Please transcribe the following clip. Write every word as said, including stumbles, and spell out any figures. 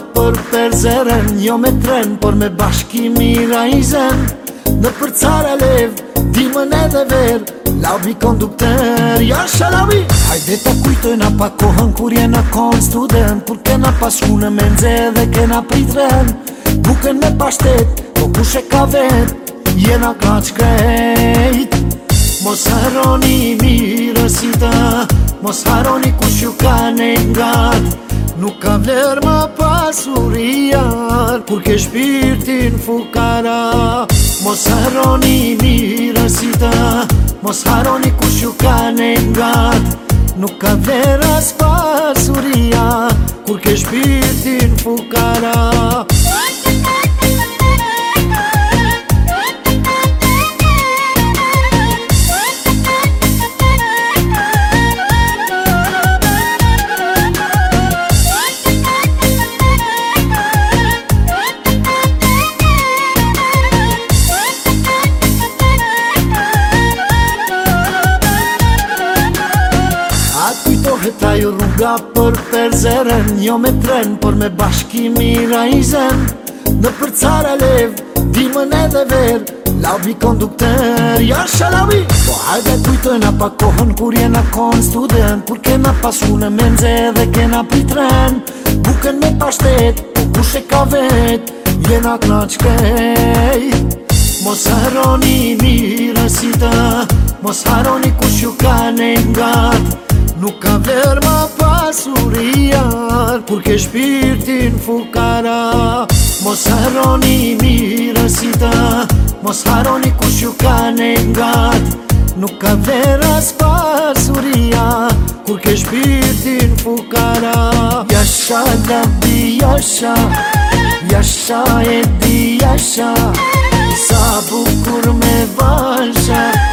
për perzeren, jo me tren, por me bashkimi rajzen. Në për cara lev, dimën edhe ver, labi kondukter, ja shalabi. Hajde ta kujtojna pa kohën kur jena kon student, kur kena pas shku në menze dhe kena prit ren. Buken me pashtet, po kush e ka vet, jena kaq krejt. Mos haroni mirësita, mos haroni kush ju ka ne ngat. Nuk ka vler ma pasuria, kur ke shpirtin fukara. Mos haroni mirësita, mos haroni kush ju ka ne ngat. Nuk ka vler as pasuria, kur ke shpirtin fukara. Kujtohet ajo rruga për perzeren, jo me tren, por me bashkimi rajzen. Në për cara lev, dimën edhe ver, labi kondukter, ja shalabi. Po hajde kujtojna pa kohën kur jena kon student, kur kena pasu në menze dhe kena prit ren. Buken me pashtet, po kush e ka vet, jena knaq krejt. Mos haroni mirësita, mos haroni kush ju ka ne ngat. Nuk ka vler ma pasuria, kur ke shpirtin fukara. Mos haroni mirësita, mos haroni kush ju ka ne ngat. Nuk ka vler as pasuria, kur ke shpirtin fukara. Jasha labi jasha, jasha e di jasha, sa bukur me valsha.